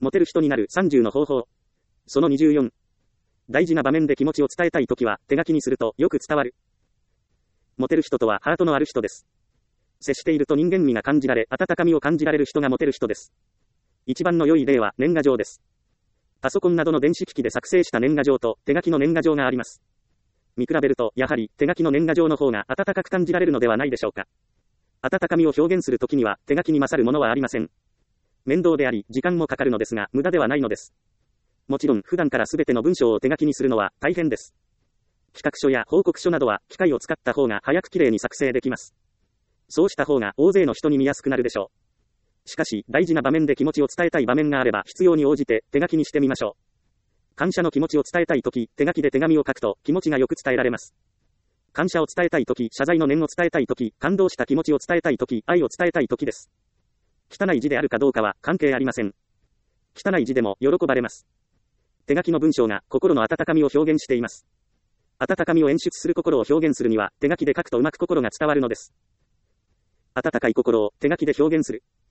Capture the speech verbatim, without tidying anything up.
モテる人になるさんじゅうの方法。そのにじゅうよん。大事な場面で気持ちを伝えたいときは、手書きにするとよく伝わる。モテる人とはハートのある人です。接していると人間味が感じられ、温かみを感じられる人がモテる人です。一番の良い例は年賀状です。パソコンなどの電子機器で作成した年賀状と手書きの年賀状があります。見比べると、やはり手書きの年賀状の方が温かく感じられるのではないでしょうか。温かみを表現するときには手書きに勝るものはありません。面倒であり、時間もかかるのですが、無駄ではないのです。もちろん、普段からすべての文章を手書きにするのは大変です。企画書や報告書などは機械を使った方が早くきれいに作成できます。そうした方が大勢の人に見やすくなるでしょう。しかし、大事な場面で気持ちを伝えたい場面があれば必要に応じて手書きにしてみましょう。感謝の気持ちを伝えたいとき、手書きで手紙を書くと気持ちがよく伝えられます。感謝を伝えたいとき、謝罪の念を伝えたいとき、感動した気持ちを伝えたいとき、愛を伝えたいときです。汚い字であるかどうかは関係ありません。汚い字でも喜ばれます。手書きの文章が心の温かみを表現しています。温かみを演出する心を表現するには、手書きで書くとうまく心が伝わるのです。温かい心を手書きで表現する。